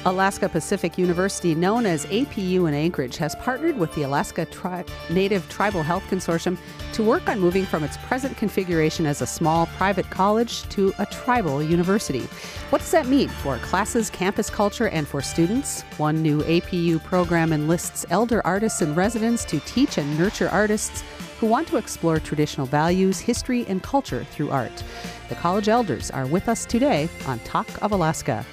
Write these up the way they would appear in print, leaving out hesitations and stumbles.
Alaska Pacific University, known as APU in Anchorage, has partnered with the Alaska Native Tribal Health Consortium to work on moving from its present configuration as a small private college to a tribal university. What does that mean for classes, campus culture, and for students? One new APU program enlists elder artists and residents to teach and nurture artists who want to explore traditional values, history, and culture through art. The college elders are with us today on Talk of Alaska.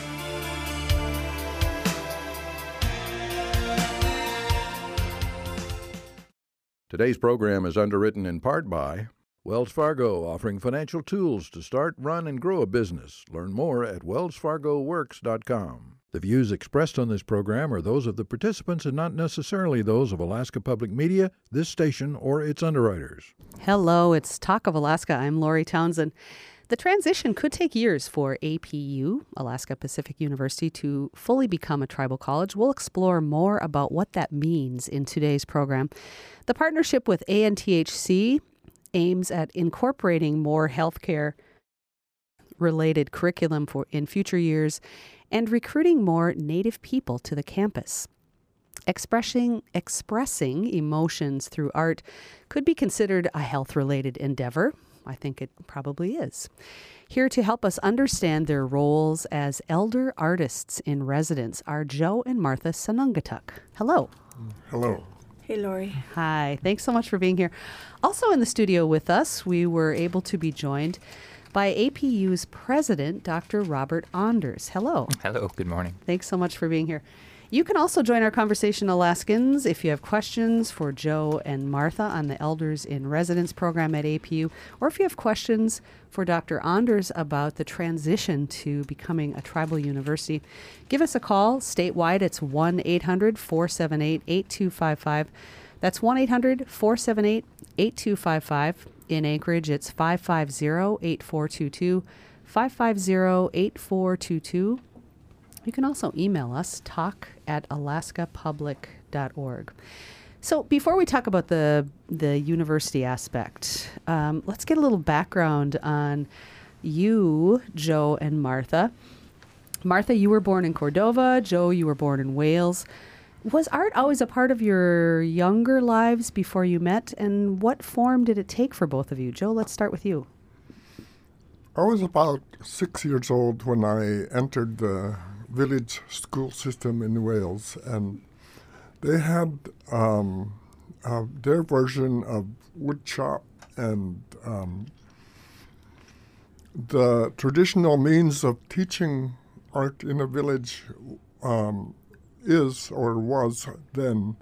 Today's program is underwritten in part by Wells Fargo, offering financial tools to start, run, and grow a business. Learn more at wellsfargoworks.com. The views expressed on this program are those of the participants and not necessarily those of Alaska Public Media, this station, or its underwriters. Hello, it's Talk of Alaska. I'm Lori Townsend. The transition could take years for APU, Alaska Pacific University, to fully become a tribal college. We'll explore more about what that means in today's program. The partnership with ANTHC aims at incorporating more healthcare-related curriculum in future years and recruiting more Native people to the campus. Expressing emotions through art could be considered a health-related endeavor. I think it probably is. Here to help us understand their roles as elder artists in residence are Joe and Martha Sanungatuk. Hello. Hello. Hey, Lori. Hi. Thanks so much for being here. Also in the studio with us, we were able to be joined by APU's president, Dr. Robert Anders. Hello. Hello. Good morning. Thanks so much for being here. You can also join our conversation, Alaskans, if you have questions for Joe and Martha on the Elders in Residence program at APU, or if you have questions for Dr. Anders about the transition to becoming a tribal university. Give us a call. Statewide, it's 1-800-478-8255. That's 1-800-478-8255. In Anchorage, it's 550-8422, 550-8422. You can also email us, talk@alaskapublic.org. So before we talk about the university aspect, let's get a little background on you, Joe and Martha. Martha, you were born in Cordova. Joe, you were born in Wales. Was art always a part of your younger lives before you met? And what form did it take for both of you? Joe, let's start with you. I was about 6 years old when I entered the village school system in Wales, and they had their version of woodshop, and the traditional means of teaching art in a village is or was then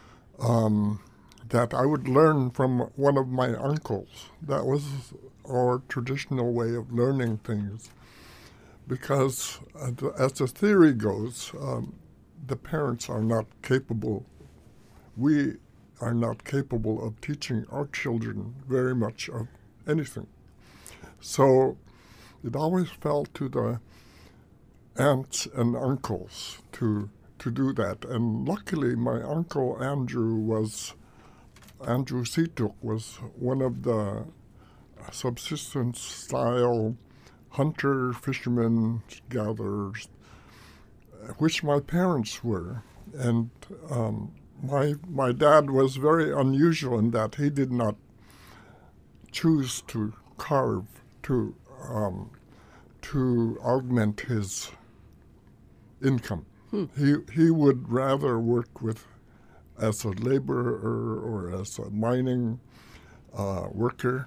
that I would learn from one of my uncles. That was our traditional way of learning things. Because as the theory goes, the parents are not capable, we are not capable of teaching our children very much of anything. So it always fell to the aunts and uncles to do that. And luckily my uncle Andrew Situk was one of the subsistence style hunter, fishermen, gatherers, which my parents were. And my dad was very unusual in that he did not choose to carve to augment his income. He would rather work as a laborer or as a mining worker.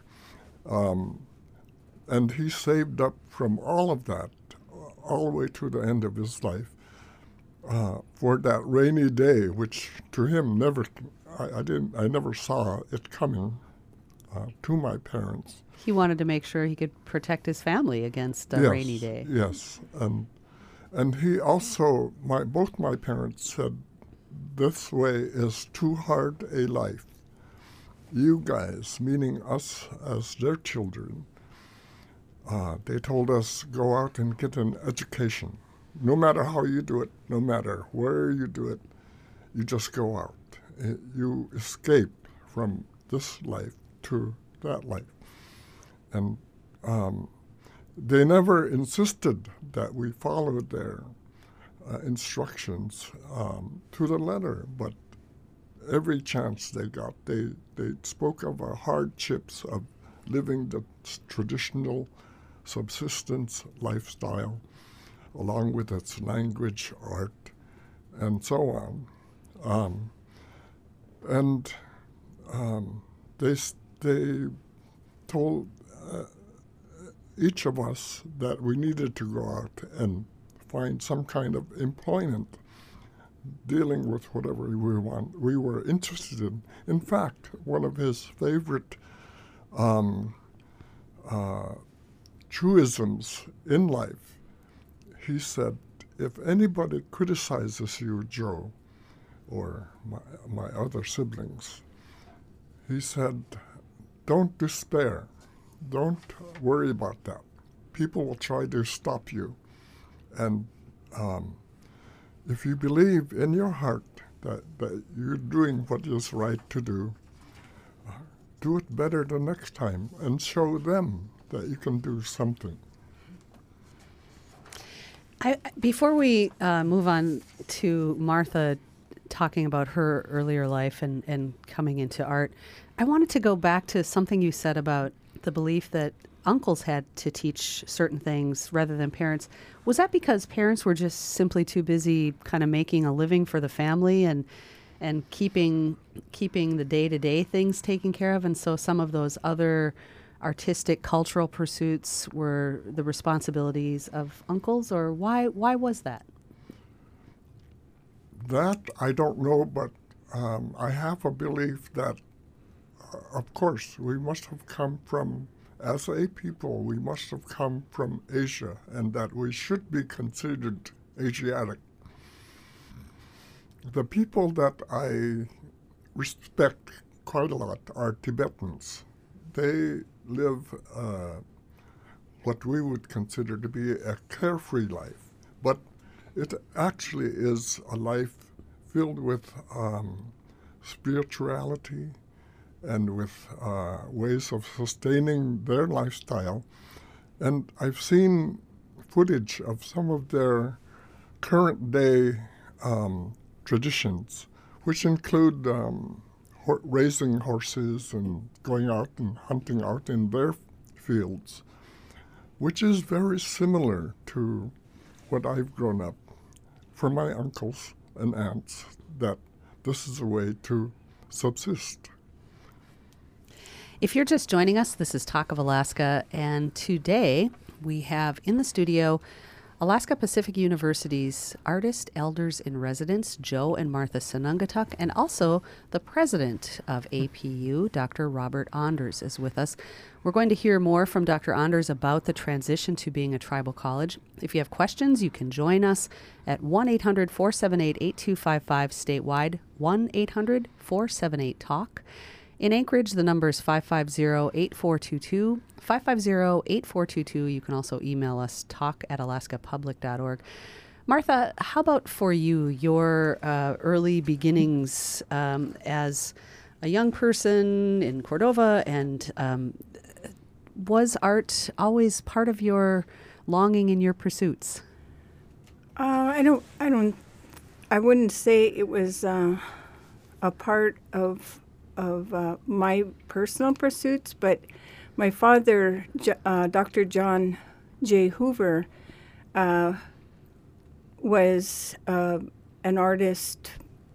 And he saved up from all of that, all the way to the end of his life, for that rainy day, which to him I never saw it coming to my parents. He wanted to make sure he could protect his family against a rainy day. Yes, and he also, both my parents said, this way is too hard a life. You guys, meaning us as their children, they told us, go out and get an education. No matter how you do it, no matter where you do it, you just go out. You escape from this life to that life. And they never insisted that we followed their instructions to the letter, but every chance they got, they spoke of the hardships of living the traditional subsistence lifestyle, along with its language, art, and so on. They told each of us that we needed to go out and find some kind of employment dealing with whatever we were interested in. In fact, one of his favorite truisms in life, he said, if anybody criticizes you, Joe, or my other siblings, he said, don't despair. Don't worry about that. People will try to stop you. And if you believe in your heart that you're doing what is right to do it better the next time and show them that you can do something. Before we move on to Martha talking about her earlier life and coming into art, I wanted to go back to something you said about the belief that uncles had to teach certain things rather than parents. Was that because parents were just simply too busy kind of making a living for the family and keeping the day-to-day things taken care of, and so some of those other artistic, cultural pursuits were the responsibilities of uncles, or why was that? That I don't know, but I have a belief that, of course, we must have come from, as a people, we must have come from Asia, and that we should be considered Asiatic. The people that I respect quite a lot are Tibetans. They live what we would consider to be a carefree life, but it actually is a life filled with spirituality and with ways of sustaining their lifestyle. And I've seen footage of some of their current day traditions, which include raising horses and going out and hunting out in their fields, which is very similar to what I've grown up from my uncles and aunts, that this is a way to subsist. If you're just joining us, this is Talk of Alaska, and today we have in the studio Alaska Pacific University's Artist Elders in Residence, Joe and Martha Sanungatuk, and also the president of APU, Dr. Robert Onders, is with us. We're going to hear more from Dr. Onders about the transition to being a tribal college. If you have questions, you can join us at 1-800-478-8255 statewide, 1-800-478-TALK. In Anchorage, the number is 550-8422, 550-8422. You can also email us, talk@alaskapublic.org. Martha, how about for you, your early beginnings as a young person in Cordova, and was art always part of your longing and your pursuits? I wouldn't say it was a part of my personal pursuits, but my father, Dr. John J. Hoover, was an artist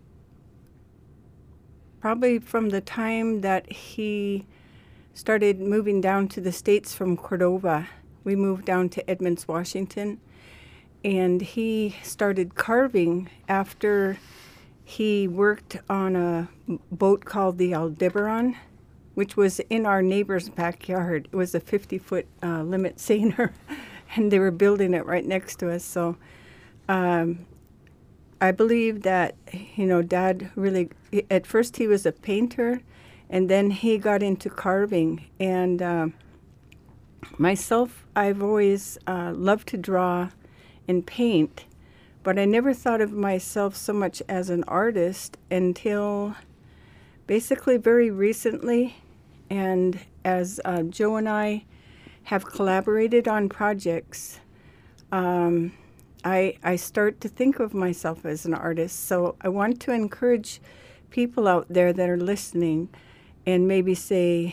probably from the time that he started moving down to the States from Cordova. We moved down to Edmonds, Washington, and he started carving after he worked on a boat called the Aldebaran, which was in our neighbor's backyard. It was a 50-foot limit seiner, and they were building it right next to us. So I believe that, Dad really, at first he was a painter, and then he got into carving. And myself, I've always loved to draw and paint, but I never thought of myself so much as an artist until basically very recently. And as Joe and I have collaborated on projects, I start to think of myself as an artist. So I want to encourage people out there that are listening and maybe say,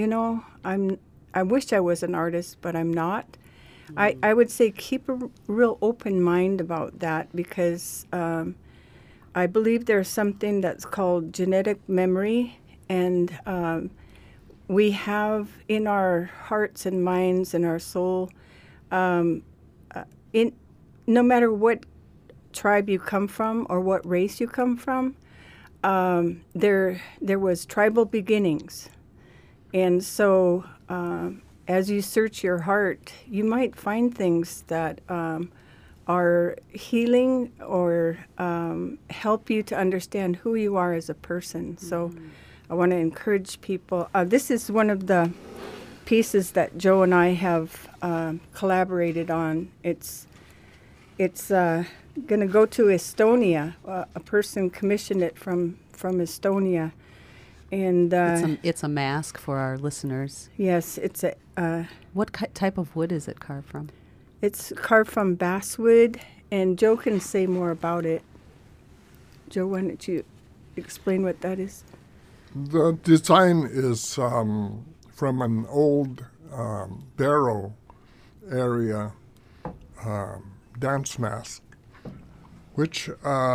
I wish I was an artist, but I'm not. I would say keep a real open mind about that, because I believe there's something that's called genetic memory, and we have in our hearts and minds and our soul, no matter what tribe you come from or what race you come from, there was tribal beginnings. And so as you search your heart, you might find things that are healing or help you to understand who you are as a person. So I want to encourage people. This is one of the pieces that Joe and I have collaborated on. It's going to go to Estonia. A person commissioned it from Estonia. And it's a mask for our listeners. Yes, it's a. What type of wood is it carved from? It's carved from basswood, and Joe can say more about it. Joe, why don't you explain what that is? The design is from an old Barrow area dance mask, which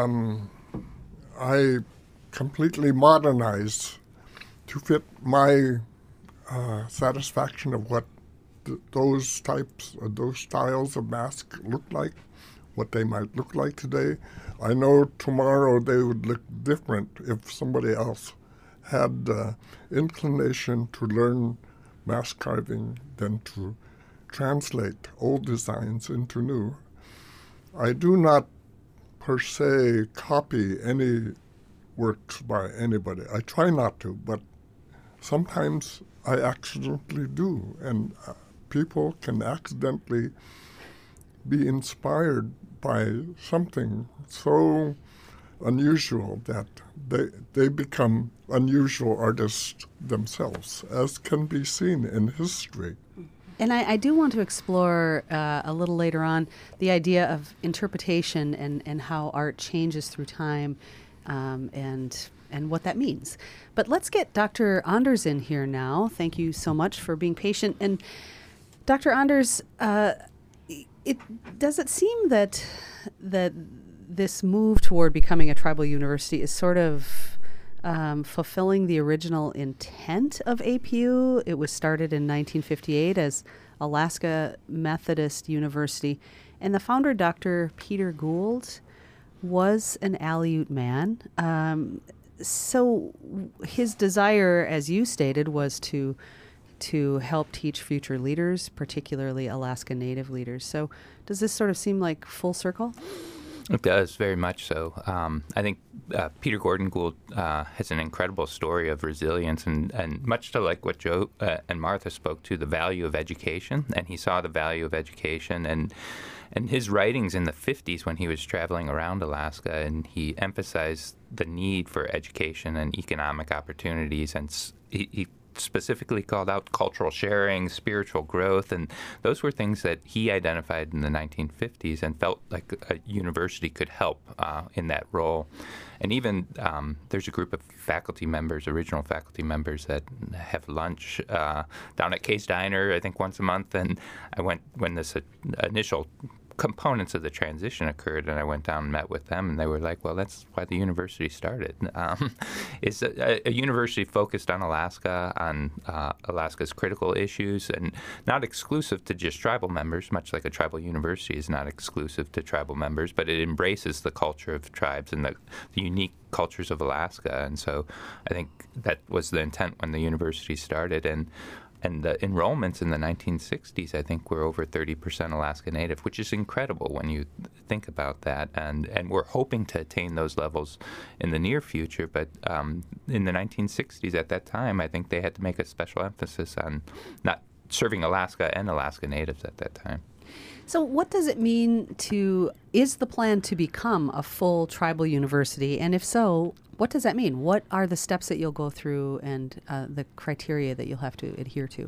I completely modernized to fit my satisfaction of what those styles of mask look like, what they might look like today. I know tomorrow they would look different if somebody else had inclination to learn mask carving than to translate old designs into new. I do not per se copy any works by anybody. I try not to, but sometimes I accidentally do, and people can accidentally be inspired by something so unusual that they become unusual artists themselves, as can be seen in history. And I do want to explore a little later on the idea of interpretation and how art changes through time, and what that means. But let's get Dr. Anders in here now. Thank you so much for being patient. And Dr. Anders, does it seem that this move toward becoming a tribal university is sort of fulfilling the original intent of APU? It was started in 1958 as Alaska Methodist University, and the founder, Dr. Peter Gould, was an Aleut man. So his desire, as you stated, was to help teach future leaders, particularly Alaska Native leaders. So does this sort of seem like full circle? It does, very much so. I think Peter Gordon Gould has an incredible story of resilience, and much to like what Joe and Martha spoke to, the value of education, and he saw the value of education, and his writings in the 50s when he was traveling around Alaska, and he emphasized the need for education and economic opportunities, and he specifically called out cultural sharing, spiritual growth, and those were things that he identified in the 1950s and felt like a university could help in that role. And even there's a group of faculty members, original faculty members, that have lunch down at Kay's Diner, I think once a month, and I went when this initial components of the transition occurred, and I went down and met with them, and they were like, well, that's why the university started. It's a university focused on Alaska, on Alaska's critical issues, and not exclusive to just tribal members, much like a tribal university is not exclusive to tribal members, but it embraces the culture of tribes and the unique cultures of Alaska. And so I think that was the intent when the university started. And the enrollments in the 1960s, I think, were over 30% Alaska Native, which is incredible when you think about that. And we're hoping to attain those levels in the near future. But in the 1960s, at that time, I think they had to make a special emphasis on not serving Alaska and Alaska Natives at that time. So what does it mean is the plan to become a full tribal university? And if so, what does that mean? What are the steps that you'll go through and the criteria that you'll have to adhere to?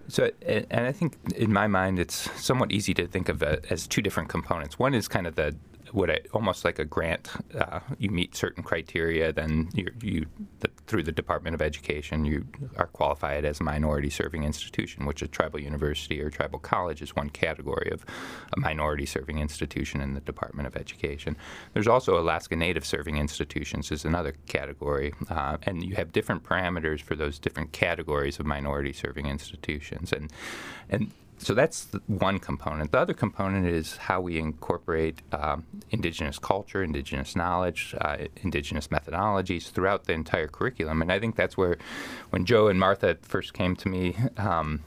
So, and I think in my mind, it's somewhat easy to think of as two different components. One is kind of almost like a grant. You meet certain criteria, then through the Department of Education, you are qualified as a minority-serving institution, which a tribal university or tribal college is one category of a minority-serving institution in the Department of Education. There's also Alaska Native-serving institutions is another category, and you have different parameters for those different categories of minority-serving institutions, and so that's one component. The other component is how we incorporate indigenous culture, indigenous knowledge, indigenous methodologies throughout the entire curriculum. And I think that's where, when Joe and Martha first came to me, and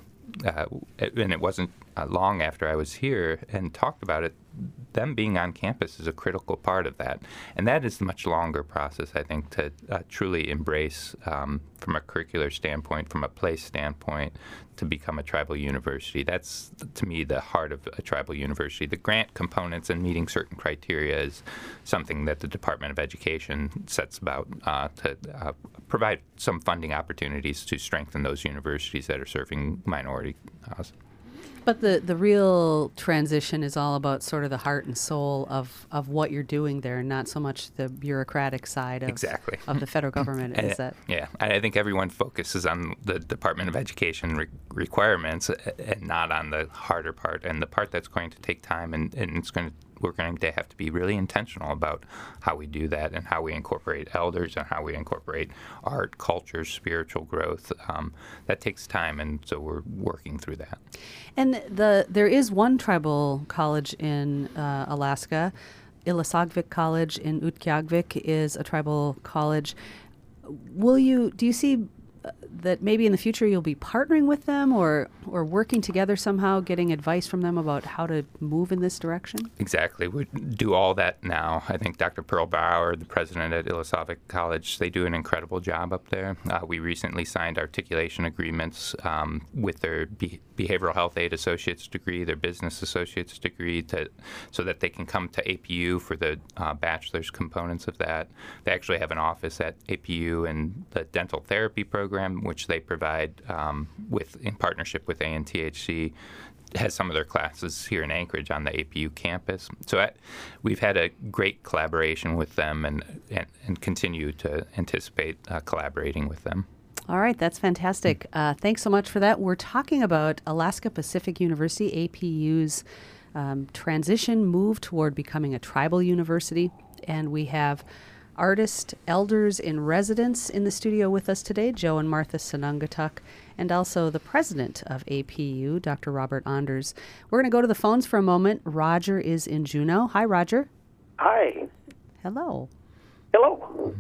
it wasn't long after I was here, and talked about it, them being on campus is a critical part of that. And that is a much longer process, I think, to truly embrace from a curricular standpoint, from a place standpoint, to become a tribal university. That's, to me, the heart of a tribal university. The grant components and meeting certain criteria is something that the Department of Education sets about to provide some funding opportunities to strengthen those universities that are serving minority cause. But the real transition is all about sort of the heart and soul of what you're doing there, not so much the bureaucratic side of, exactly. of the federal government. And, is that? Yeah, I think everyone focuses on the Department of Education requirements and not on the harder part, and the part that's going to take time, and we're going to have to be really intentional about how we do that and how we incorporate elders and how we incorporate art, culture, spiritual growth. That takes time, and so we're working through that. And there is one tribal college in Alaska. Ilisagvik College in Utqiagvik is a tribal college. Do you see that maybe in the future you'll be partnering with them or working together somehow, getting advice from them about how to move in this direction? Exactly. We do all that now. I think Dr. Pearl Bauer, the president at Ilisagvik College, they do an incredible job up there. We recently signed articulation agreements with their behavioral health aid associate's degree, their business associate's degree, so that they can come to APU for the bachelor's components of that. They actually have an office at APU and the dental therapy program, which they provide in partnership with ANTHC, has some of their classes here in Anchorage on the APU campus. So we've had a great collaboration with them and continue to anticipate collaborating with them. All right, that's fantastic. Thanks so much for that. We're talking about Alaska Pacific University, APU's transition, move toward becoming a tribal university, and we have artist elders in residence in the studio with us today, Joe and Martha Sanungatuk, and also the president of APU, Dr. Robert Anders. We're going to go to the phones for a moment. Roger is in Juneau. Hi, Roger. Hi. Hello. Hello.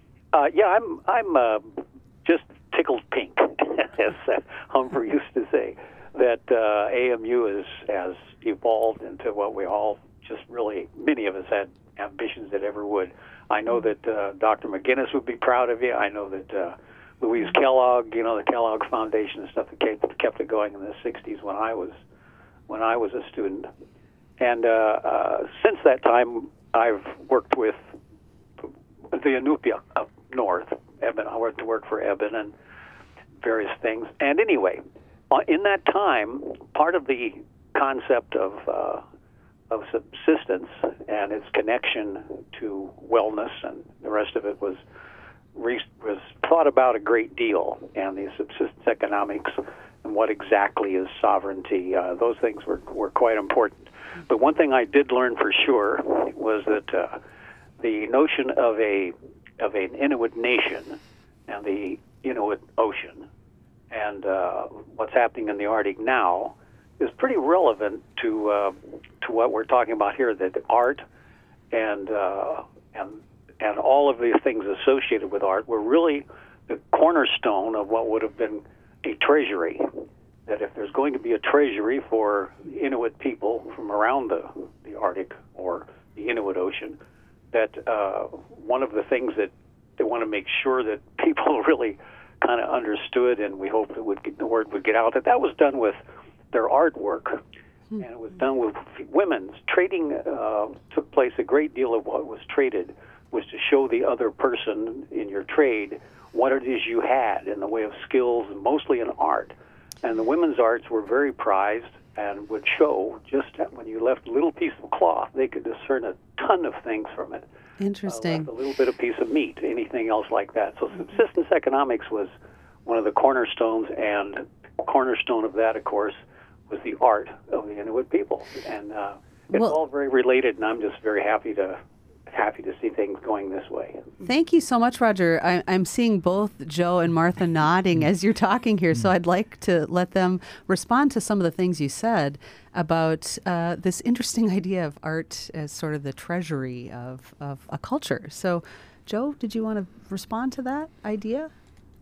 I'm just tickled pink, as Humphrey used to say, that AMU has evolved into what we all just really, many of us had ambitions that ever would. I know that Dr. McGinnis would be proud of you. I know that Louise Kellogg, the Kellogg Foundation and stuff that kept it going in the 60s when I was a student. And since that time, I've worked with the Inupiaq up north. I went to work for Eben and various things. And anyway, in that time, part of the concept of subsistence and its connection to wellness and the rest of it was thought about a great deal, and the subsistence economics and what exactly is sovereignty. Those things were quite important. But one thing I did learn for sure was that the notion of an Inuit nation and the Inuit Ocean and what's happening in the Arctic now is pretty relevant to what we're talking about here, that art and all of the things associated with art were really the cornerstone of what would have been a treasury. That if there's going to be a treasury for Inuit people from around the Arctic or the Inuit Ocean, that one of the things that they want to make sure that people really kind of understood, and we hope the word would get out, that was done with their artwork, and it was done with women's trading. Took place. A great deal of what was traded was to show the other person in your trade what it is you had in the way of skills, mostly in art. And the women's arts were very prized and would show just when you left a little piece of cloth, they could discern a ton of things from it. Interesting. A little bit of piece of meat, anything else like that. So subsistence economics was one of the cornerstones, and cornerstone of that, of course, was the art of the Inuit people. And it's all very related, and I'm just very happy to see things going this way. Thank you so much, Roger. I'm seeing both Joe and Martha nodding as you're talking here, so I'd like to let them respond to some of the things you said about this interesting idea of art as sort of the treasury of a culture. So, Joe, did you want to respond to that idea?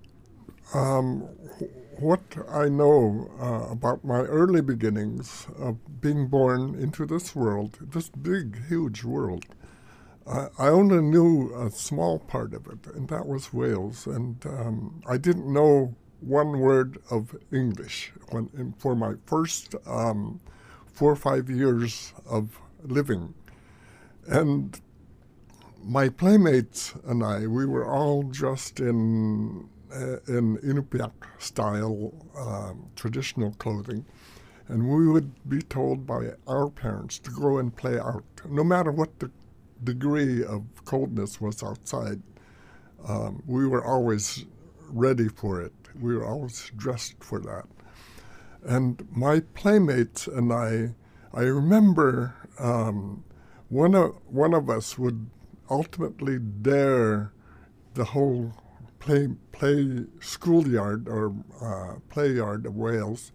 What I know about my early beginnings of being born into this world, this big, huge world, I only knew a small part of it, and that was Wales. And I didn't know one word of English for my first 4 or 5 years of living. And my playmates and I, we were all dressed in Inupiaq style traditional clothing, and we would be told by our parents to go and play out, no matter what the degree of coldness was outside. We were always ready for it. We were always dressed for that. And my playmates and I remember one of us would ultimately dare the whole play schoolyard or play yard of Wales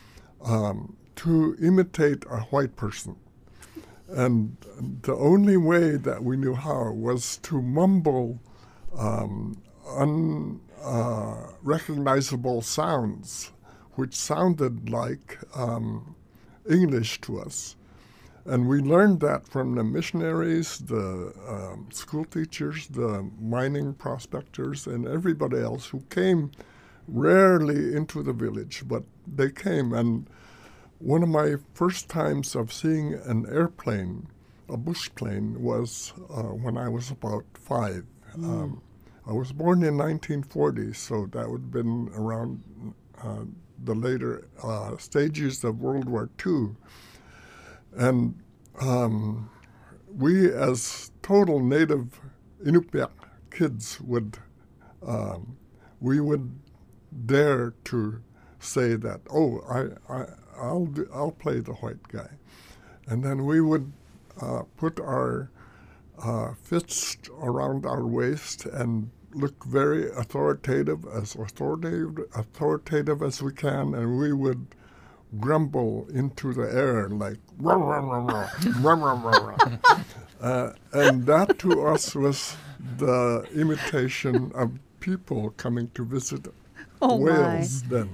to imitate a white person. And the only way that we knew how was to mumble unrecognizable sounds, which sounded like English to us. And we learned that from the missionaries, the school teachers, the mining prospectors, and everybody else who came rarely into the village, but they came. And one of my first times of seeing an airplane, a bush plane, was when I was about 5. I was born in 1940, so that would have been around the later stages of World War II. And we, as total native Inupiaq kids, we would dare to say that, I'll play the white guy. And then we would put our fists around our waist and look very authoritative as we can, and we would grumble into the air like rah, rah, rah, rah, rah, rah, rah. And that to us was the imitation of people coming to visit Wales then.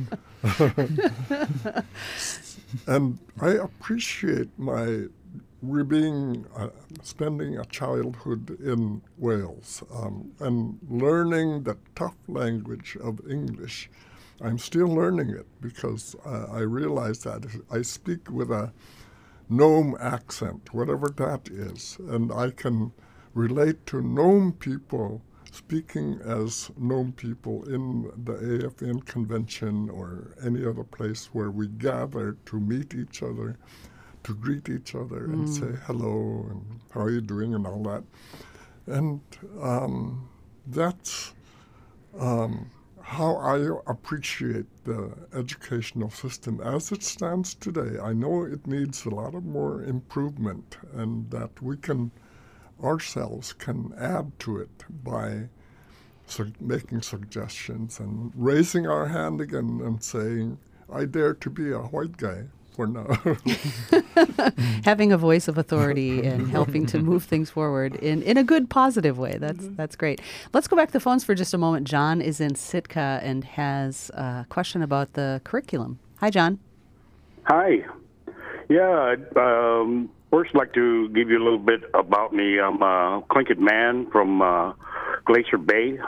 And I appreciate my spending a childhood in Wales and learning the tough language of English. I'm still learning it because I realize that I speak with a Nome accent, whatever that is, and I can relate to Nome people speaking as Nome people in the AFN convention or any other place where we gather to meet each other, to greet each other and say hello and how are you doing and all that. And that's how I appreciate the educational system as it stands today. I know it needs a lot of more improvement, and that we ourselves can add to it by making suggestions and raising our hand again and saying, I dare to be a white guy for now. Having a voice of authority and helping to move things forward in a good, positive way. That's great. Let's go back to the phones for just a moment. John is in Sitka and has a question about the curriculum. Hi, John. Hi. Yeah, first I'd like to give you a little bit about me. I'm a Tlingit man from Glacier Bay,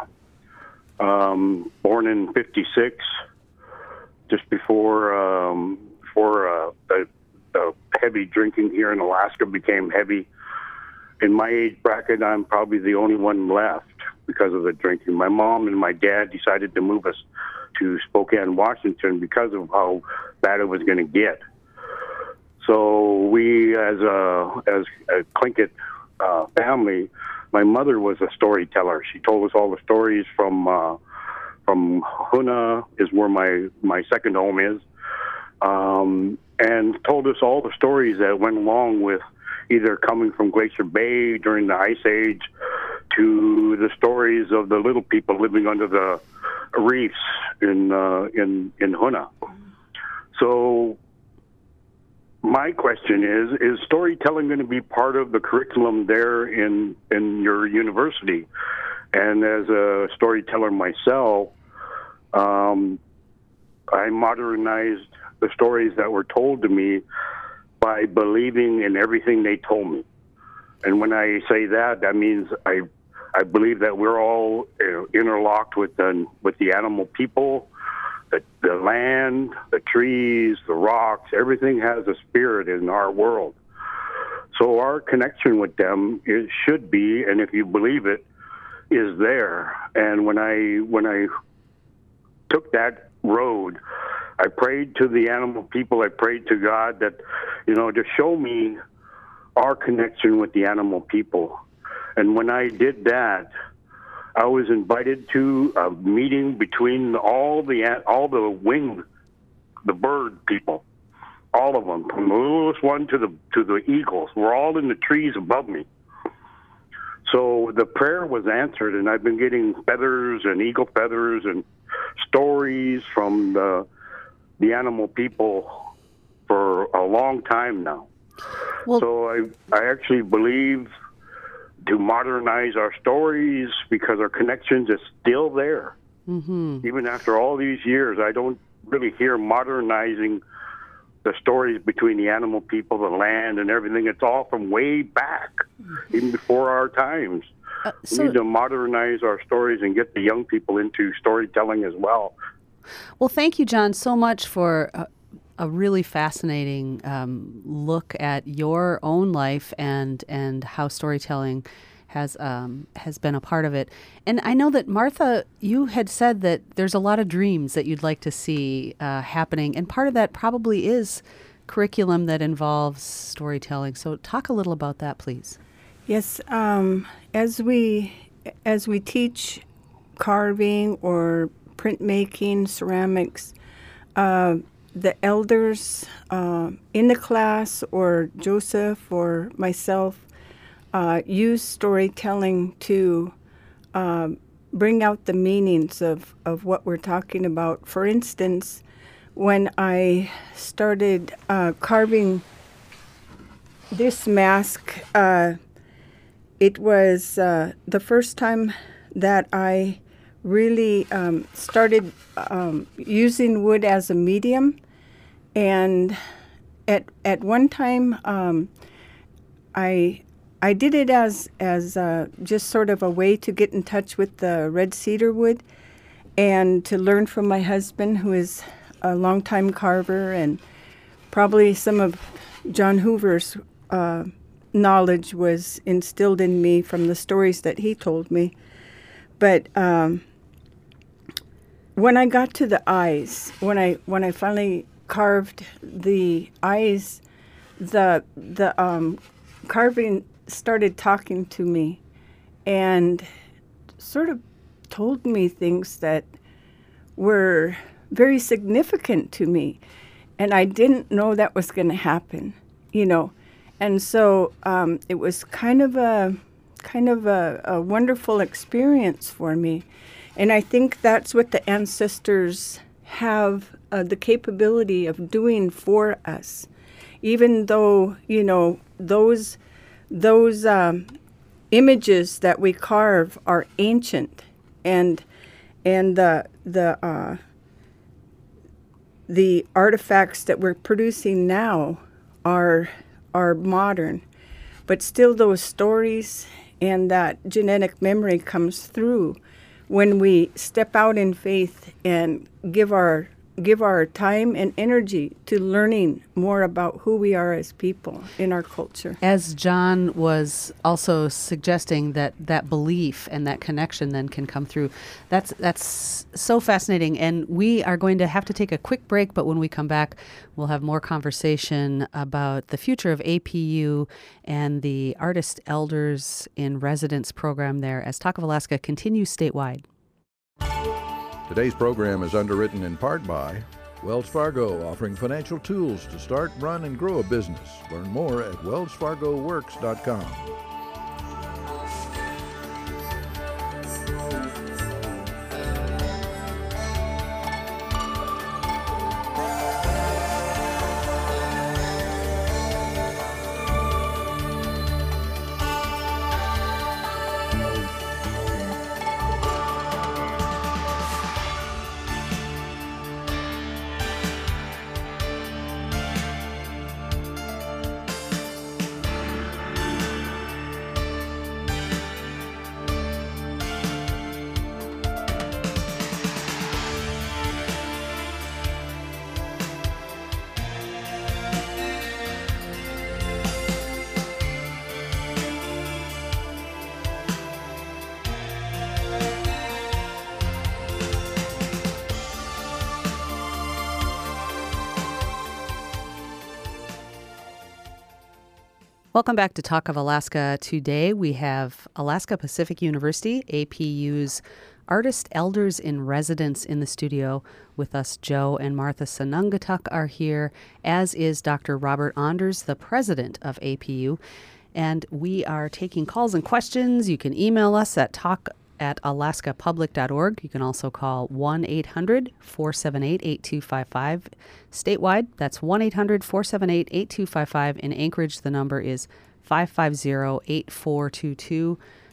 born in '56, just before the heavy drinking here in Alaska became heavy. in my age bracket, I'm probably the only one left because of the drinking. My mom and my dad decided to move us to Spokane, Washington, because of how bad it was going to get. So we, as a Tlingit family, my mother was a storyteller. She told us all the stories from Hoonah, is where my second home is, and told us all the stories that went along with either coming from Glacier Bay during the Ice Age to the stories of the little people living under the reefs in Hoonah. So my question is storytelling going to be part of the curriculum there in your university? And as a storyteller myself, I modernized the stories that were told to me by believing in everything they told me. And when I say that, that means I believe that we're all interlocked with the animal people, the land, the trees, the rocks. Everything has a spirit in our world. So our connection with them should be, and if you believe it, is there. And when I took that road, I prayed to the animal people. I prayed to God that, to show me our connection with the animal people. And when I did that, I was invited to a meeting between all the bird people, all of them, from the littlest one to the eagles. We're all in the trees above me. So the prayer was answered, and I've been getting feathers and eagle feathers and stories from the animal people for a long time now. Well, so I actually believe to modernize our stories because our connections is still there. Mm-hmm. Even after all these years, I don't really hear modernizing the stories between the animal people, the land, and everything. It's all from way back, even before our times. We need to modernize our stories and get the young people into storytelling as well. Well, thank you, John, so much for a really fascinating look at your own life and how storytelling has been a part of it. And I know that, Martha, you had said that there's a lot of dreams that you'd like to see happening, and part of that probably is curriculum that involves storytelling. So talk a little about that, please. Yes, as we teach carving or printmaking, ceramics, the elders in the class, or Joseph or myself, use storytelling to bring out the meanings of what we're talking about. For instance, when I started carving this mask, it was the first time that I really started using wood as a medium. And at one time, I did it as just sort of a way to get in touch with the red cedar wood and to learn from my husband, who is a longtime carver, and probably some of John Hoover's knowledge was instilled in me from the stories that he told me. But when I got to the eyes, when I finally carved the eyes, the carving started talking to me and sort of told me things that were very significant to me, and I didn't know that was going to happen, And so it was kind of a wonderful experience for me. And I think that's what the ancestors have the capability of doing for us. Even though, those images that we carve are ancient, and the artifacts that we're producing now are modern, but still those stories and that genetic memory comes through when we step out in faith and give our give our time and energy to learning more about who we are as people in our culture. As John was also suggesting, that belief and that connection then can come through. That's so fascinating. And we are going to have to take a quick break, but when we come back, we'll have more conversation about the future of APU and the Artist Elders in Residence program there as Talk of Alaska continues statewide. Today's program is underwritten in part by Wells Fargo, offering financial tools to start, run, and grow a business. Learn more at wellsfargoworks.com. Welcome back to Talk of Alaska. Today we have Alaska Pacific University, APU's Artist Elders in Residence in the studio with us. Joe and Martha Sanungatuk are here, as is Dr. Robert Anders, the president of APU. And we are taking calls and questions. You can email us at talk@alaskapublic.org. You can also call 1-800-478-8255. Statewide, that's 1-800-478-8255. In Anchorage, the number is 550-8422.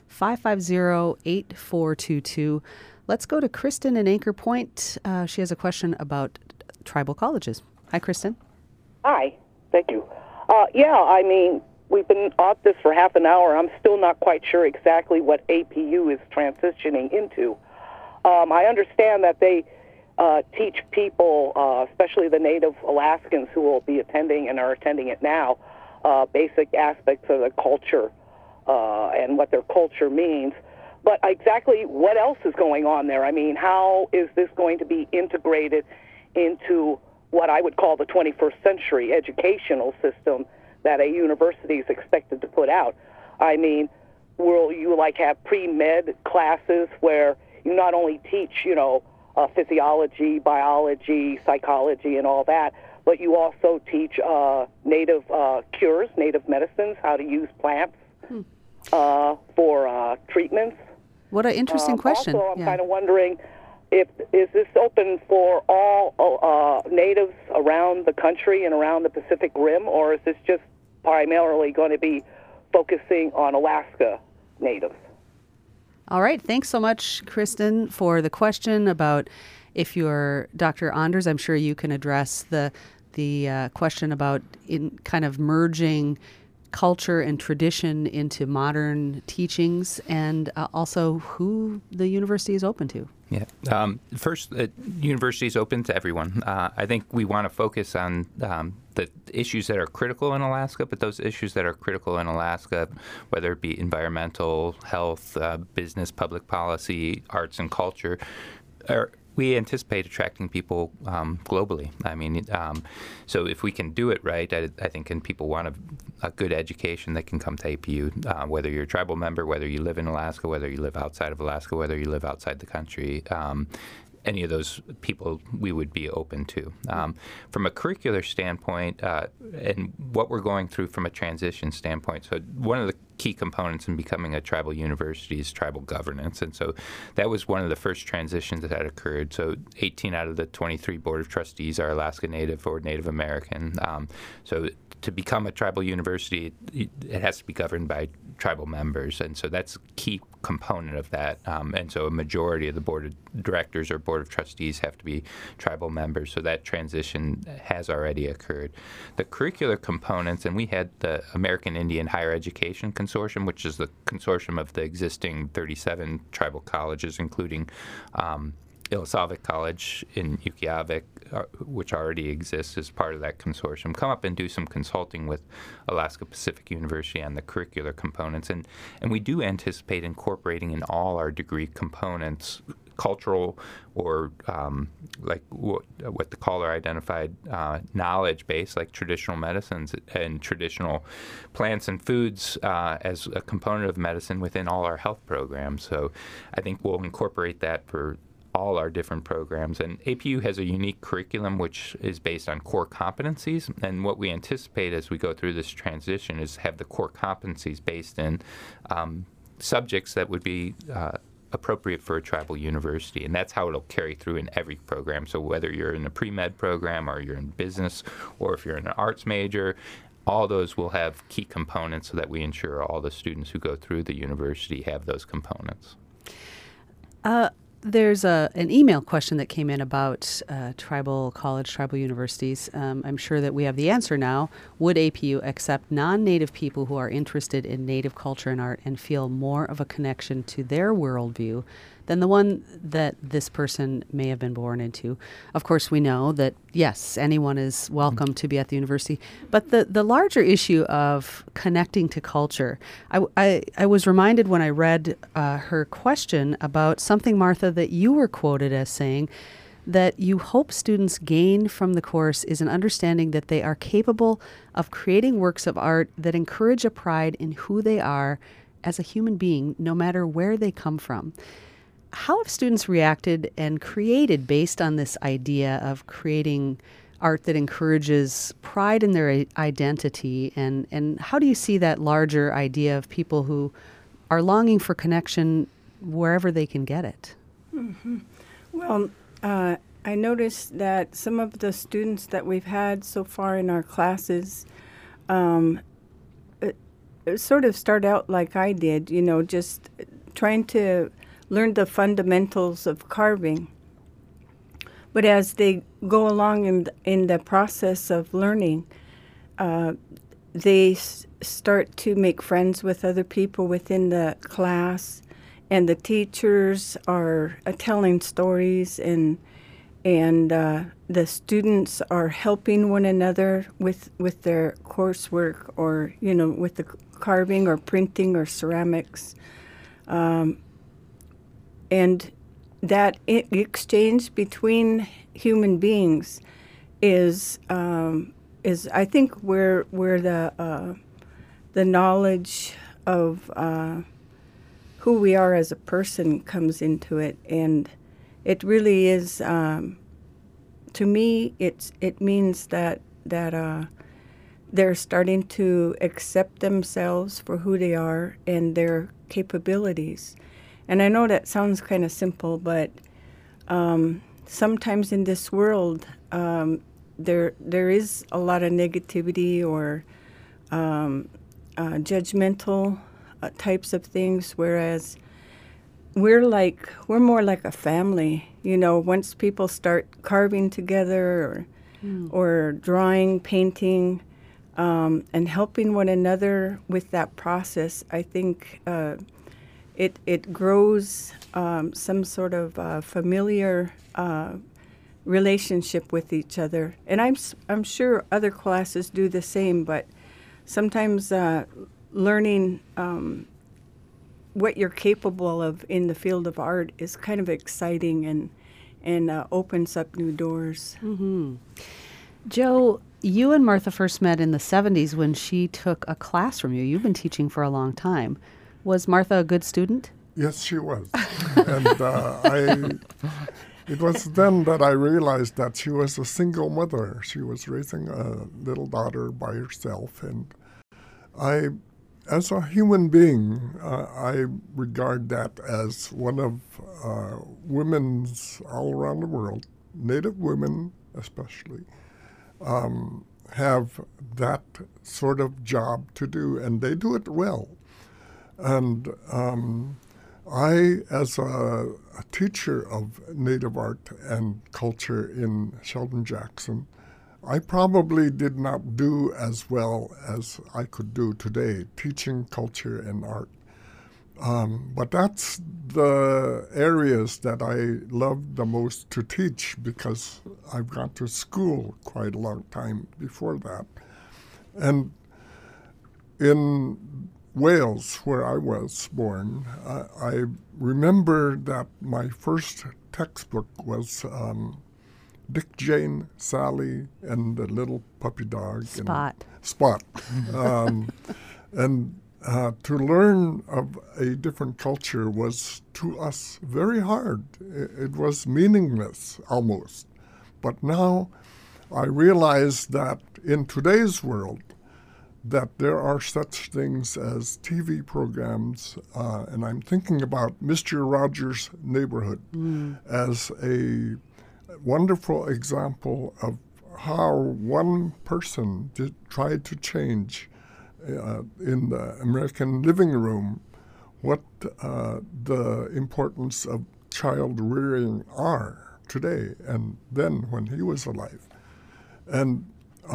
550-8422. Let's go to Kristen in Anchor Point. She has a question about tribal colleges. Hi, Kristen. Hi. Thank you. I mean, we've been off this for half an hour. I'm still not quite sure exactly what APU is transitioning into. I understand that they teach people, especially the Native Alaskans who will be attending and are attending it now, basic aspects of the culture and what their culture means. But exactly what else is going on there? I mean, how is this going to be integrated into what I would call the 21st century educational system that a university is expected to put out? I mean, will you have pre-med classes where you not only teach, physiology, biology, psychology, and all that, but you also teach native cures, native medicines, how to use plants for treatments? What an interesting question. Also, I'm kind of wondering, is this open for all natives around the country and around the Pacific Rim, or is this just primarily going to be focusing on Alaska natives? All right. Thanks so much, Kristen, for the question about if you're Dr. Anders. I'm sure you can address the question about in kind of merging culture and tradition into modern teachings, and also who the university is open to. Yeah. First, university is open to everyone. I think we want to focus on the issues that are critical in Alaska, but those issues that are critical in Alaska, whether it be environmental, health, business, public policy, arts, and culture, we anticipate attracting people globally. I mean, so if we can do it right, I think, and people want a good education, they can come to APU, whether you're a tribal member, whether you live in Alaska, whether you live outside of Alaska, whether you live outside the country. Any of those people we would be open to. From a curricular standpoint, and what we're going through from a transition standpoint, so one of the key components in becoming a tribal university is tribal governance, and so that was one of the first transitions that had occurred. So 18 out of the 23 Board of Trustees are Alaska Native or Native American. So to become a tribal university, it has to be governed by tribal members, and so that's a key component of that. And so a majority of the Board of Directors or Board of Trustees have to be tribal members, so that transition has already occurred. The curricular components, and we had the American Indian Higher Education Consortium, which is the consortium of the existing 37 tribal colleges, including Ilosavik College in Utqiagvik, which already exists as part of that consortium, come up and do some consulting with Alaska Pacific University on the curricular components. And we do anticipate incorporating in all our degree components cultural or like what the caller identified, knowledge base, like traditional medicines and traditional plants and foods as a component of medicine within all our health programs. So I think we'll incorporate that for all our different programs. And APU has a unique curriculum which is based on core competencies. And what we anticipate as we go through this transition is have the core competencies based in subjects that would be appropriate for a tribal university. And that's how it'll carry through in every program. So whether you're in a pre-med program or you're in business or if you're in an arts major, all those will have key components so that we ensure all the students who go through the university have those components. There's an email question that came in about tribal college, tribal universities. I'm sure that we have the answer now. Would APU accept non-Native people who are interested in Native culture and art and feel more of a connection to their worldview than the one that this person may have been born into? Of course, we know that, yes, anyone is welcome to be at the university. But the larger issue of connecting to culture, I was reminded when I read her question about something, Martha, that you were quoted as saying, that you hope students gain from the course is an understanding that they are capable of creating works of art that encourage a pride in who they are as a human being, no matter where they come from. How have students reacted and created based on this idea of creating art that encourages pride in their identity? And how do you see that larger idea of people who are longing for connection wherever they can get it? Mm-hmm. Well, I noticed that some of the students that we've had so far in our classes sort of start out like I did, just trying to learn the fundamentals of carving. But as they go along in the process of learning, they start to make friends with other people within the class, and the teachers are telling stories, and the students are helping one another with their coursework, or with the carving or printing or ceramics. And that exchange between human beings is I think where the knowledge of who we are as a person comes into it, and it really is. To me, it means that they're starting to accept themselves for who they are and their capabilities. And I know that sounds kind of simple, but sometimes in this world, there is a lot of negativity or judgmental types of things, whereas we're more like a family. Once people start carving together or drawing, painting, and helping one another with that process, I think it grows some sort of familiar relationship with each other. And I'm sure other classes do the same, but sometimes learning what you're capable of in the field of art is kind of exciting and opens up new doors. Mm-hmm. Joe, you and Martha first met in the 70s when she took a class from you. You've been teaching for a long time. Was Martha a good student? Yes, she was. And it was then that I realized that she was a single mother. She was raising a little daughter by herself. And as a human being, I regard that as one of women's all around the world, Native women especially, have that sort of job to do, and they do it well. And I, as a teacher of Native art and culture in Sheldon-Jackson, I probably did not do as well as I could do today, teaching culture and art. But that's the areas that I love the most to teach because I've gone to school quite a long time before that. And in Wales, where I was born, I remember that my first textbook was Dick, Jane, Sally, and the little puppy dog. Spot. Spot. And to learn of a different culture was, to us, very hard. It was meaningless, almost. But now I realize that in today's world, that there are such things as TV programs, and I'm thinking about Mr. Rogers' Neighborhood as a wonderful example of how one person tried to change in the American living room what the importance of child rearing are today and then when he was alive. And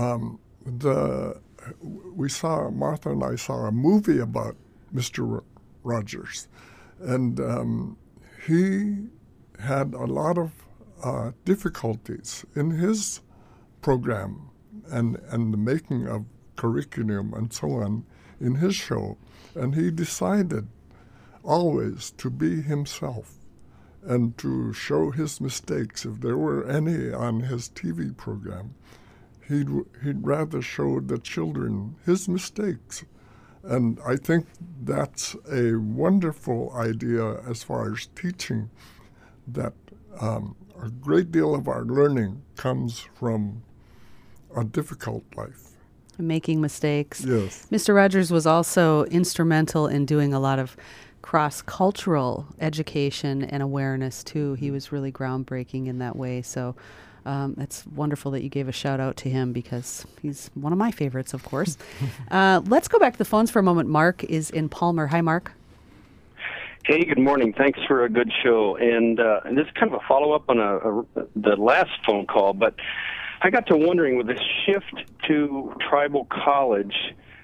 Martha and I saw a movie about Mr. Rogers, and he had a lot of difficulties in his program and the making of curriculum and so on in his show. And he decided always to be himself and to show his mistakes, if there were any on his TV program. He'd rather show the children his mistakes. And I think that's a wonderful idea as far as teaching, that a great deal of our learning comes from a difficult life. Making mistakes. Yes. Mr. Rogers was also instrumental in doing a lot of cross-cultural education and awareness, too. He was really groundbreaking in that way. So it's wonderful that you gave a shout-out to him because he's one of my favorites, of course. Let's go back to the phones for a moment. Mark is in Palmer. Hi, Mark. Hey, good morning. Thanks for a good show. And this is kind of a follow-up on the last phone call, but I got to wondering, with this shift to tribal college,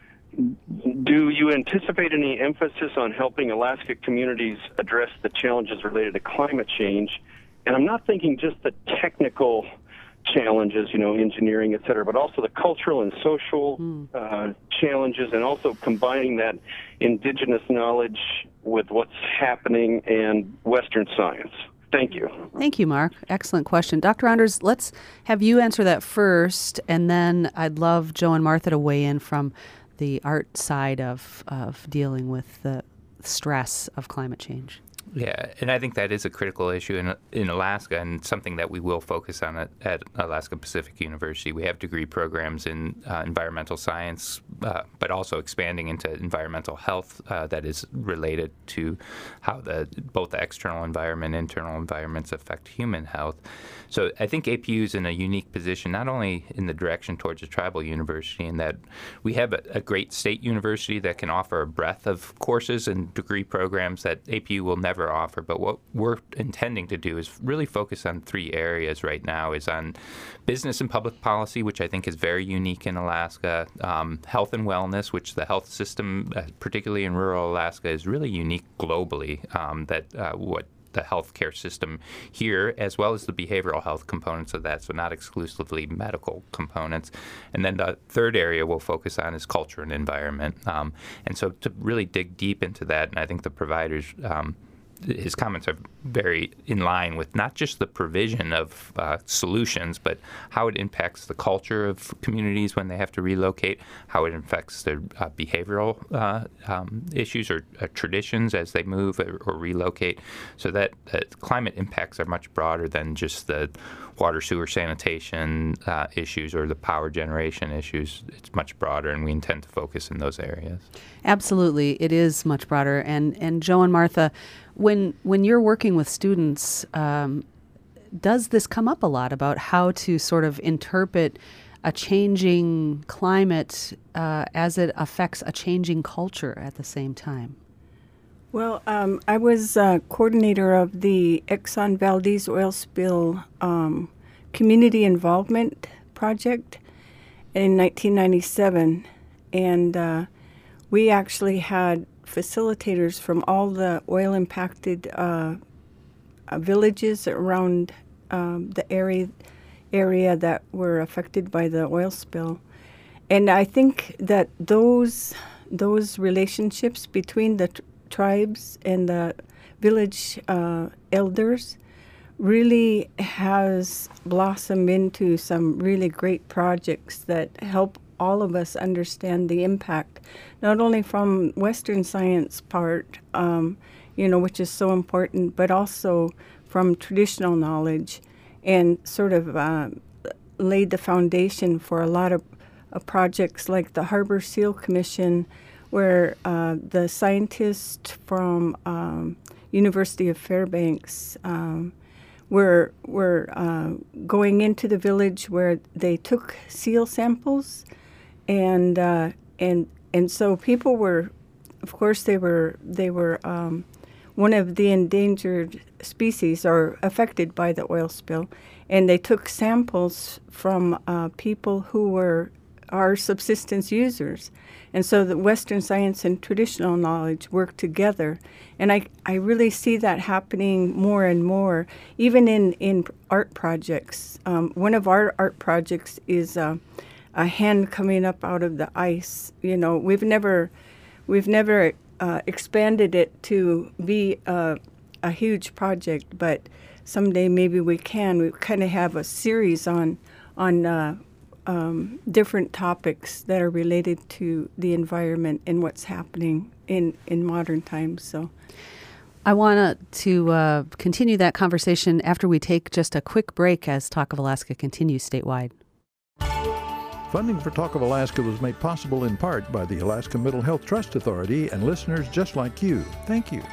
do you anticipate any emphasis on helping Alaska communities address the challenges related to climate change? And I'm not thinking just the technical challenges, engineering, et cetera, but also the cultural and social challenges, and also combining that indigenous knowledge with what's happening in Western science. Thank you. Thank you, Mark. Excellent question. Dr. Anders, let's have you answer that first, and then I'd love Joe and Martha to weigh in from the art side of dealing with the stress of climate change. Yeah, and I think that is a critical issue in Alaska, and something that we will focus on at Alaska Pacific University. We have degree programs in environmental science, but also expanding into environmental health that is related to how both the external environment and internal environments affect human health. So I think APU is in a unique position, not only in the direction towards a tribal university, in that we have a great state university that can offer a breadth of courses and degree programs that APU will never offer. But what we're intending to do is really focus on three areas right now, is on business and public policy, which I think is very unique in Alaska, health and wellness, which the health system, particularly in rural Alaska, is really unique globally, what the healthcare system here, as well as the behavioral health components of that, so not exclusively medical components. And then the third area we'll focus on is culture and environment. And so to really dig deep into that, and I think the providers, his comments are very in line with not just the provision of solutions, but how it impacts the culture of communities when they have to relocate, how it affects their behavioral issues or traditions as they move or relocate, so that climate impacts are much broader than just the water, sewer, sanitation issues or the power generation issues. It's much broader, and we intend to focus in those areas. Absolutely. It is much broader. And Joe and Martha, when you're working with students, does this come up a lot about how to sort of interpret a changing climate as it affects a changing culture at the same time? Well, I was coordinator of the Exxon Valdez oil spill community involvement project in 1997, and we actually had facilitators from all the oil-impacted villages around the area that were affected by the oil spill. And I think that those relationships between the tribes and the village elders really has blossomed into some really great projects that help all of us understand the impact, not only from Western science part, which is so important, but also from traditional knowledge, and sort of laid the foundation for a lot of projects like the Harbor Seal Commission, where the scientists from University of Fairbanks were going into the village where they took seal samples, and so people were, of course, they were one of the endangered species or affected by the oil spill, and they took samples from people who were our subsistence users. And so the Western science and traditional knowledge work together. And I really see that happening more and more, even in art projects. One of our art projects is a hand coming up out of the ice. We've never expanded it to be a huge project, but someday maybe we can. We kind of have a series on different topics that are related to the environment and what's happening in modern times. So I want to continue that conversation after we take just a quick break as Talk of Alaska continues statewide. Funding for Talk of Alaska was made possible in part by the Alaska Mental Health Trust Authority and listeners just like you. Thank you.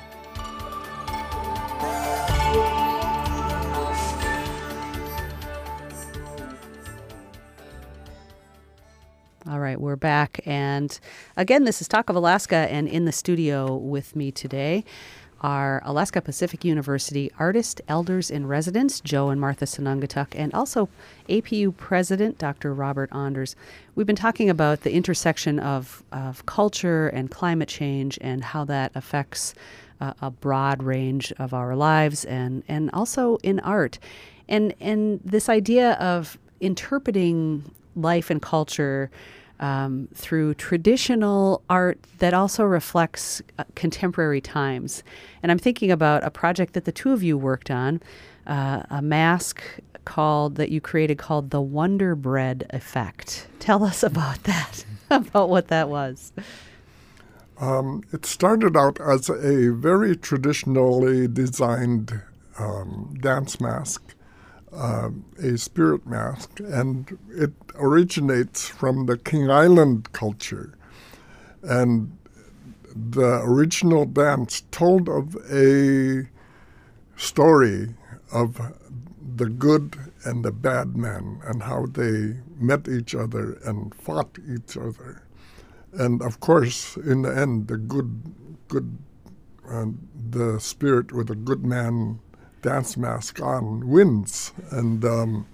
All right, we're back. And again, this is Talk of Alaska, and in the studio with me today are Alaska Pacific University artist elders in residence, Joe and Martha Sonungatuk, and also APU President, Dr. Robert Onders. We've been talking about the intersection of culture and climate change and how that affects a broad range of our lives and also in art. And this idea of interpreting life and culture through traditional art that also reflects contemporary times. And I'm thinking about a project that the two of you worked on, a mask that you created called the Wonder Bread Effect. Tell us about that, about what that was. It started out as a very traditionally designed dance mask, a spirit mask, and it originates from the King Island culture. And the original dance told of a story of the good and the bad men and how they met each other and fought each other. And of course, in the end, the spirit with a good man dance mask on wins. And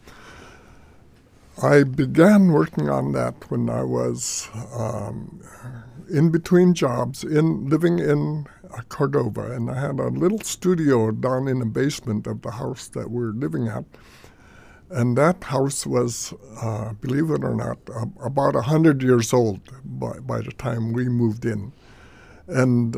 I began working on that when I was in between jobs, living in Cordova, and I had a little studio down in the basement of the house that we're living at. And that house was, believe it or not, about 100 years old by the time we moved in. And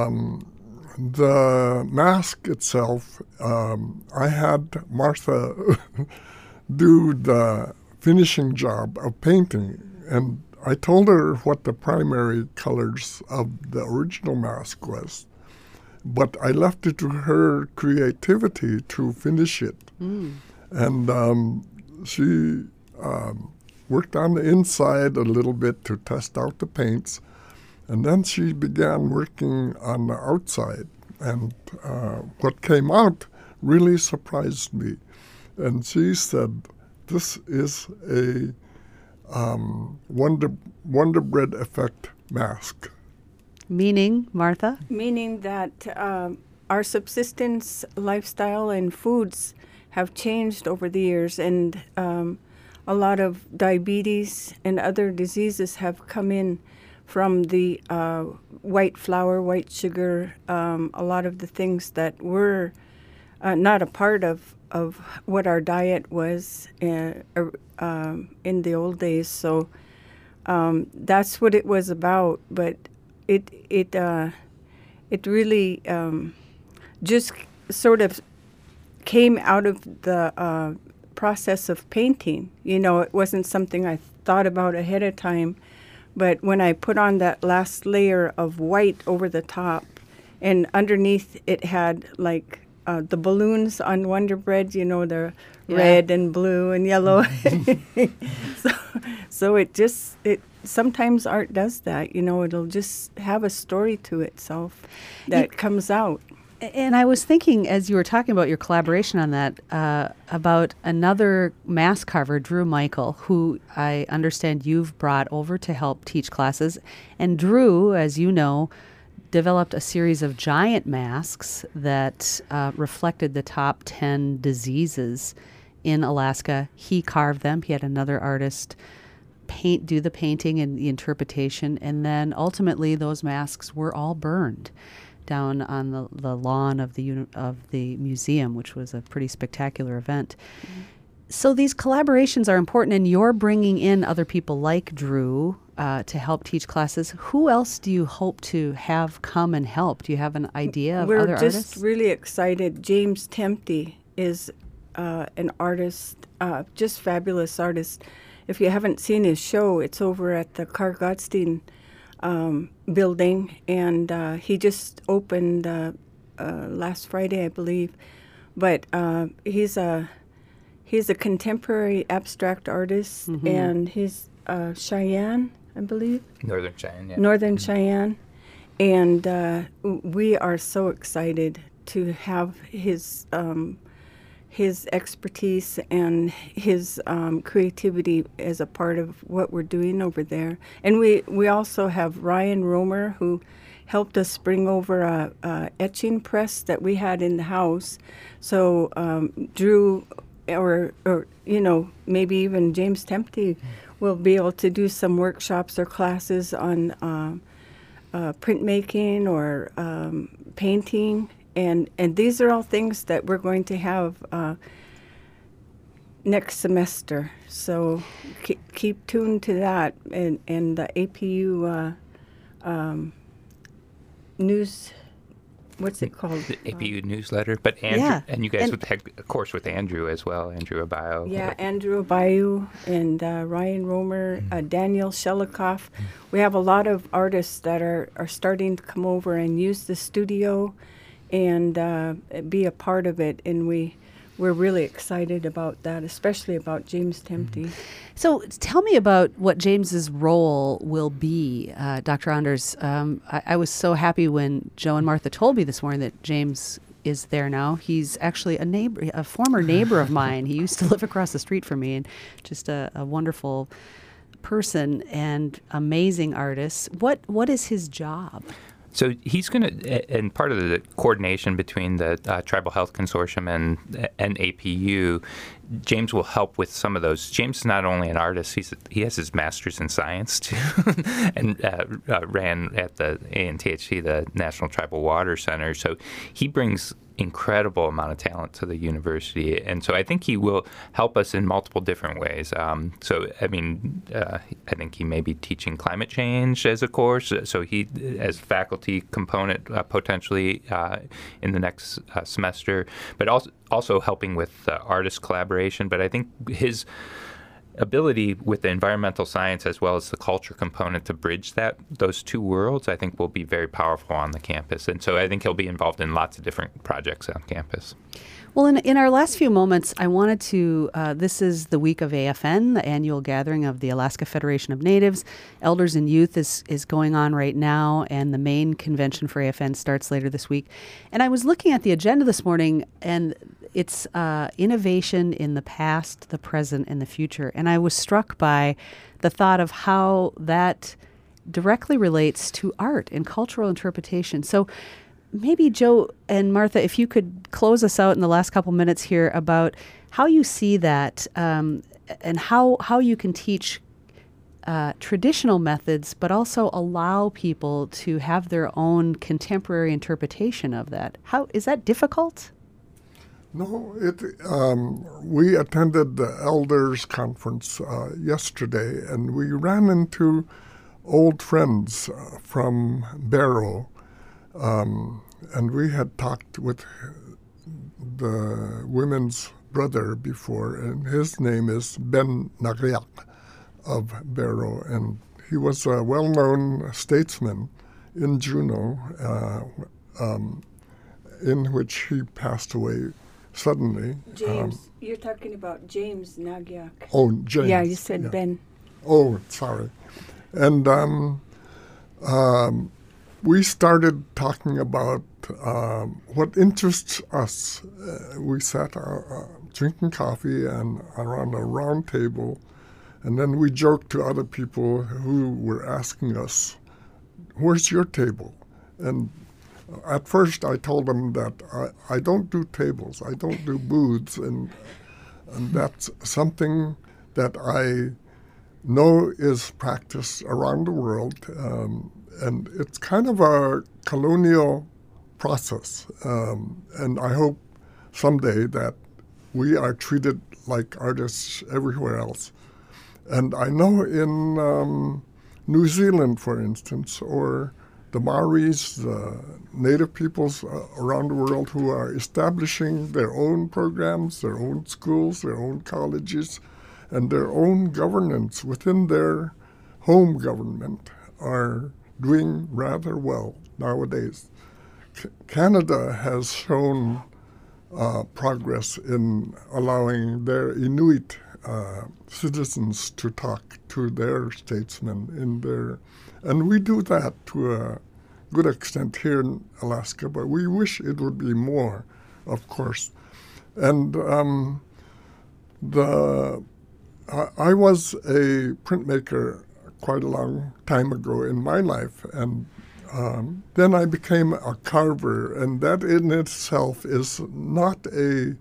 the mask itself, I had Martha do the finishing job of painting, and I told her what the primary colors of the original mask was, but I left it to her creativity to finish it. And she worked on the inside a little bit to test out the paints, and then she began working on the outside. And what came out really surprised me. And she said, "This is a Wonder Bread Effect mask." Meaning, Martha? Meaning that our subsistence lifestyle and foods have changed over the years, and a lot of diabetes and other diseases have come in from the white flour, white sugar, a lot of the things that were not a part of what our diet was in the old days. So that's what it was about. But it really just sort of came out of the process of painting. You know, it wasn't something I thought about ahead of time. But when I put on that last layer of white over the top, and underneath it had like the balloons on Wonder Bread, you know, the red and blue and yellow. so it sometimes art does that, you know, it'll just have a story to itself that comes out. And I was thinking, as you were talking about your collaboration on that, about another mask carver, Drew Michael, who I understand you've brought over to help teach classes. And Drew, as you know, developed a series of giant masks that reflected the top 10 diseases in Alaska. He carved them. He had another artist do the painting and the interpretation. And then ultimately those masks were all burned down on the lawn of the museum, which was a pretty spectacular event. Mm-hmm. So these collaborations are important, and you're bringing in other people like Drew to help teach classes. Who else do you hope to have come and help? Do you have an idea of other artists? We're just really excited. James Temte is an artist, just fabulous artist. If you haven't seen his show, it's over at the Carl Gottstein building, and he just opened last Friday, I believe. But he's a contemporary abstract artist, mm-hmm. and he's Cheyenne, I believe. Northern Cheyenne, yeah. Northern Cheyenne. And we are so excited to have his expertise and his creativity as a part of what we're doing over there. And we also have Ryan Romer, who helped us bring over a etching press that we had in the house. So Drew, or you know, maybe even James Temte will be able to do some workshops or classes on printmaking or painting. And these are all things that we're going to have next semester. So keep tuned to that. And the APU news, what's it called? The APU newsletter. But Andrew, and you guys would have a course with Andrew as well, Andrew Abayo. Yeah, Andrew Abayo and Ryan Romer, Daniel Shelikoff. We have a lot of artists that are starting to come over and use the studio and be a part of it, and we're really excited about that, especially about James Temte. So tell me about what James's role will be, Dr. Anders. I was so happy when Joe and Martha told me this morning that James is there now. He's actually a former neighbor of mine. He used to live across the street from me, and just a wonderful person and amazing artist. What is his job? So he's going to, and part of the coordination between the Tribal Health Consortium and APU, James will help with some of those. James is not only an artist; he has his master's in science too, and ran at the ANTHC, the National Tribal Water Center. So he brings incredible amount of talent to the university, and so I think he will help us in multiple different ways. I think he may be teaching climate change as a course, so he, as faculty component potentially in the next semester, but also helping with artist collaboration. But I think his ability with the environmental science as well as the culture component to bridge those two worlds, I think will be very powerful on the campus. And so I think he'll be involved in lots of different projects on campus. Well, in our last few moments, I wanted to, this is the week of AFN, the annual gathering of the Alaska Federation of Natives. Elders and Youth is going on right now, and the main convention for AFN starts later this week. And I was looking at the agenda this morning, and it's innovation in the past, the present, and the future. And I was struck by the thought of how that directly relates to art and cultural interpretation. So maybe Joe and Martha, if you could close us out in the last couple minutes here about how you see that and how you can teach traditional methods, but also allow people to have their own contemporary interpretation of that. How is that difficult? No, we attended the Elders Conference yesterday, and we ran into old friends from Barrow, and we had talked with the women's brother before, and his name is Ben Nagriak of Barrow, and he was a well-known statesman in Juneau, in which he passed away suddenly. James, you're talking about James Nagriak. Oh, James. Yeah, you said Ben. Oh, sorry. And we started talking about what interests us. We sat drinking coffee and around a round table, and then we joked to other people who were asking us, "Where's your table?" And at first I told them that I don't do tables, I don't do booths, and that's something that I know is practiced around the world, and it's kind of a colonial process, and I hope someday that we are treated like artists everywhere else. And I know in New Zealand, for instance, or the Maoris, the native peoples around the world who are establishing their own programs, their own schools, their own colleges, and their own governance within their home government are doing rather well nowadays. Canada has shown progress in allowing their Inuit citizens to talk to their statesmen in their, and we do that to a good extent here in Alaska, but we wish it would be more, of course. And I was a printmaker quite a long time ago in my life, and then I became a carver, and that in itself is not in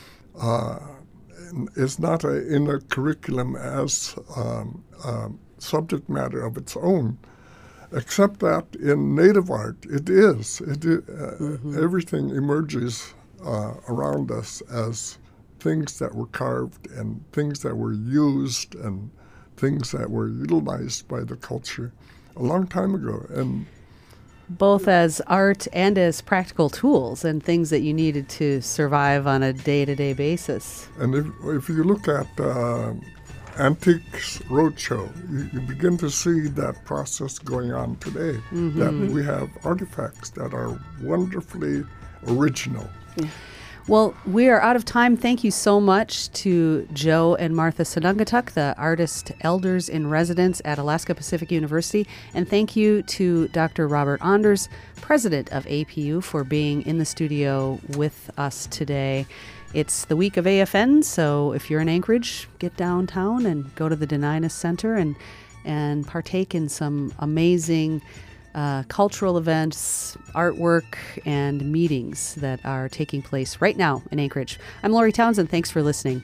a curriculum as subject matter of its own, except that in native art it is. Everything emerges around us as things that were carved and things that were used and things that were utilized by the culture a long time ago. And both as art and as practical tools and things that you needed to survive on a day-to-day basis. And if you look at Antiques Roadshow, you begin to see that process going on today, that we have artifacts that are wonderfully original. Yeah. Well, we are out of time. Thank you so much to Joe and Martha Sanungattuk, the artist elders in residence at Alaska Pacific University. And thank you to Dr. Robert Onders, president of APU, for being in the studio with us today. It's the week of AFN, so if you're in Anchorage, get downtown and go to the Dena'ina Center and partake in some amazing cultural events, artwork, and meetings that are taking place right now in Anchorage. I'm Lori Townsend. Thanks for listening.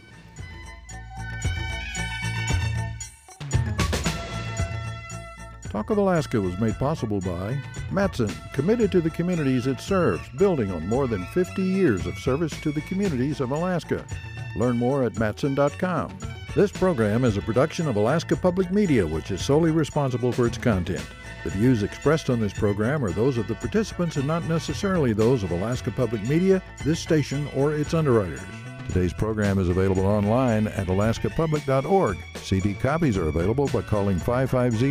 Talk of Alaska was made possible by Matson, committed to the communities it serves, building on more than 50 years of service to the communities of Alaska. Learn more at Matson.com. This program is a production of Alaska Public Media, which is solely responsible for its content. The views expressed on this program are those of the participants and not necessarily those of Alaska Public Media, this station, or its underwriters. Today's program is available online at alaskapublic.org. CD copies are available by calling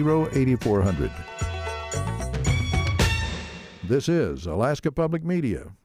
550-8400. This is Alaska Public Media.